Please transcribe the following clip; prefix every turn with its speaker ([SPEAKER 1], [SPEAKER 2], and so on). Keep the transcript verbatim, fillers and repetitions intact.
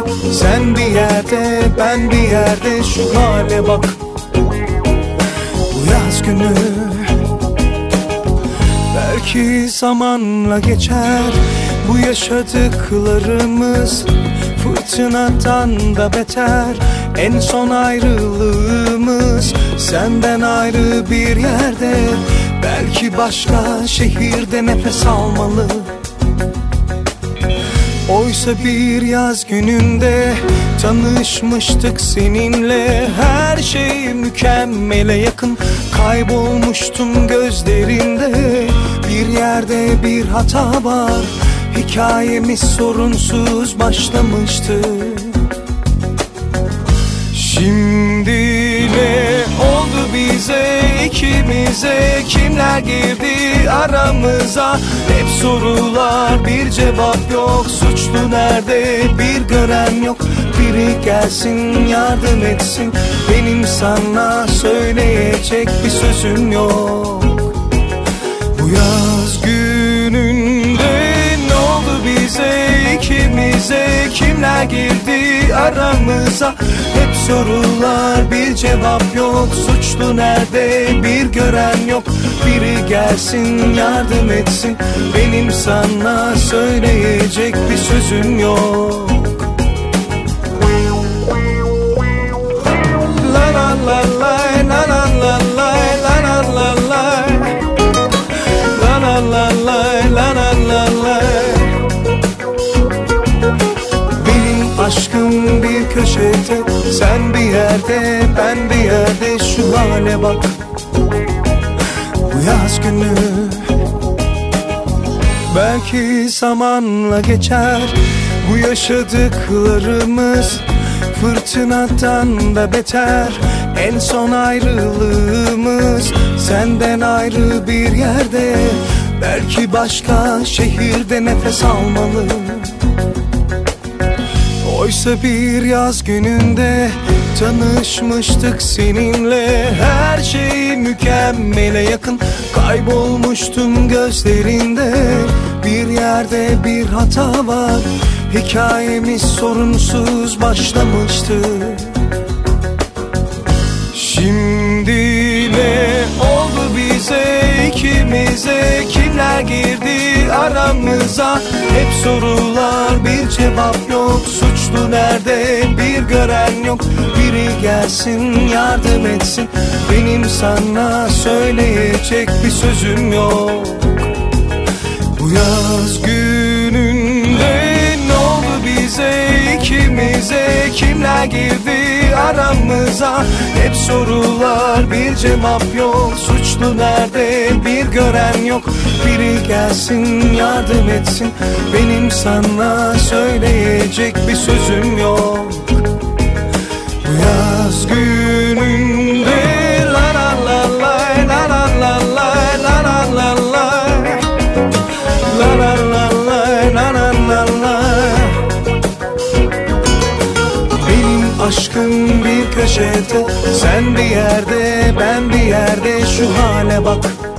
[SPEAKER 1] Sen bir yerde, ben bir yerde, şu hale bak. Bu yaz günü belki zamanla geçer. Bu yaşadıklarımız fırtınadan da beter. En son ayrılığımız senden ayrı bir yerde, belki başka şehirde nefes almalı. Oysa bir yaz gününde tanışmıştık seninle. Her şey mükemmele yakın, kaybolmuştum gözlerinde. Bir yerde bir hata var, hikayemiz sorunsuz başlamıştı. Şimdi ne oldu bize, ikimize? Kimler girdi aramıza? Hep sorular, bir cevap yok. Suçlu nerede, bir gören yok. Biri gelsin, yardım etsin. Benim sana söyleyecek bir sözüm yok. Bu yaz gününde ne oldu bize, ikimize? Kimler girdi aramıza? Hep sorular, bir cevap yok. Suçlu nerede, bir gören yok. Biri gelsin, yardım etsin. Benim sana söyleyecek bir sözüm yok. La la la la la la la la la la la la la la la la la la la. Benim aşkım bir köşede, sen bir yerde, ben bir yerde, şu hale bak. Bu yaz günü belki zamanla geçer. Bu yaşadıklarımız fırtınadan da beter. En son ayrılığımız senden ayrı bir yerde, belki başka şehirde nefes almalı. Oysa bir yaz gününde tanışmıştık seninle. Her şey mükemmele yakın, kaybolmuştum gözlerinde. Bir yerde bir hata var, hikayemiz sorunsuz başlamıştı. Şimdi ne oldu bize, ikimize? Kimler girdi aramıza? Hep sorular, bir cevap yok. Suçlu nerede, bir gören yok. Biri gelsin, yardım etsin. Benim sana söyleyecek bir sözüm yok. Bu yaz gününde ne oldu bize, ikimize? Kimler girdi aramıza? Hep sorular, bir cevap yok. Suçlu nerede, bir gören yok. Biri gelsin, yardım etsin. Benim sana söyleyecek bir sözüm yok. Bu yaz gününde la la la la la la la la la la la la la la la la la la la. Benim aşkım bir köşede, sen bir yerde, ben bir yerde, şu hale bak.